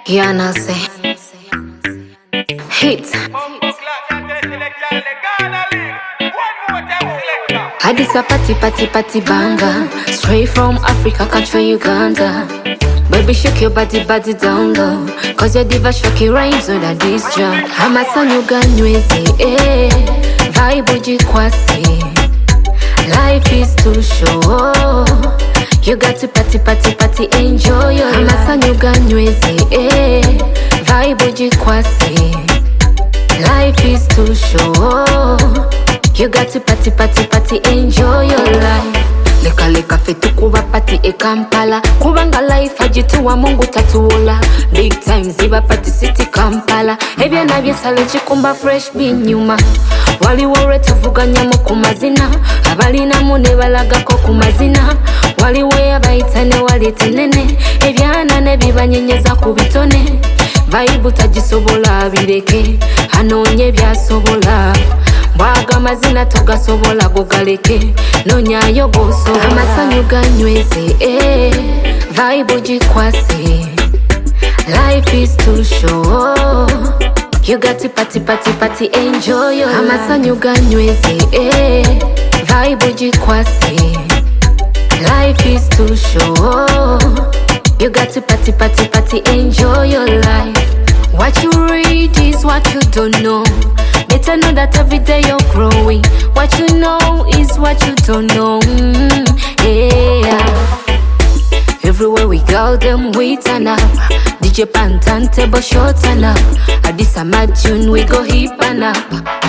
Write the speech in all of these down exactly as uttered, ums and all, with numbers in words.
Yana say hit. Hadisa party party party banga, straight from Africa, country Uganda. Baby shake your body body down low, cause your diva shocky rhymes on that this jam. Hamasa nyuga nyweze, eh, vibe ujikwasi. Life is too short, you got to party party party enjoy your life. Hamasa nyuga nyweze, eh, vibe ujikwasi. Life is too short, you got to party party party enjoy your life. Leka leka fetu kuba party e Kampala, kubanga life ajituwa Mungu tatuola. Big time ziba party city Kampala, ebya nabye sale chikumba fresh binyuma. Wali wore tuvuganya mu kumazina, abalina mune balagako kumazina. Wali we abayitane wali tenene, ebyana ne bibanyenyeza ku bitone. Vibe tagisobola bireke, anonye byasobola. Bwaga mazina togasobola gogaleke, nonyayo gosobola. Amasanyu ganyweze, eh, vibe ujikwasi. Life is too short, you got to party party party enjoy your life. Amasanyu ganyweze, eh, vibe ujikwasi. Life is too short, you got to party party party enjoy your life. What you read is what you don't know. Better know that every day you're growing. What you know is what you don't know. Mm, yeah. Everywhere we go, them we turn up. D J Pantan table short turn up. Adisa Majun, we go hip and up.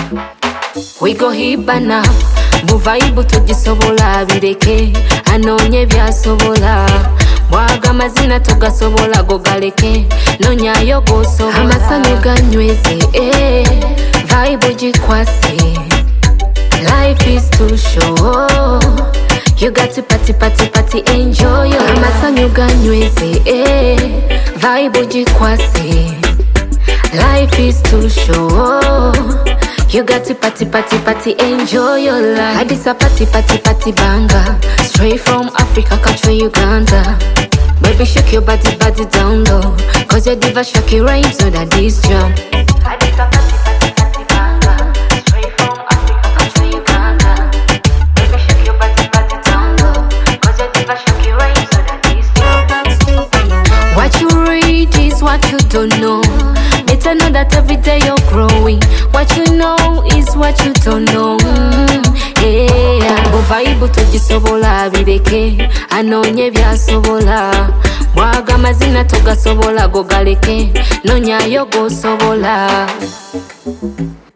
We go hip and up. Muvaibu togisobola bireke, anonye byasobola. Bwaga mazina togasobola gogaleke, nonyayo gosobola. Amasanyu ganyweze, eh, vibe ujikwasi. Life is too short, you got to party party party enjoy your life. Amasanyu ganyweze, eh, vibe ujikwasi. Life is too short, you got to party party party enjoy your life. Hadisa party party party banga, straight from Africa, country Uganda. Baby shake your body body down low, cause your diva shocky rhymes on that this jam. Hadisa party party party banga, straight from Africa, country Uganda. Baby shake your body body down low, cause your diva shocky rhymes on that this jam. What you read is what you don't know. Better know that every day you're growing. What you know is what you don't know. Mm, yeah. Buvaibu togisobola bireke, anonye byasobola. Bwaga mazina togasobola gogaleke, nonyayo gosobola.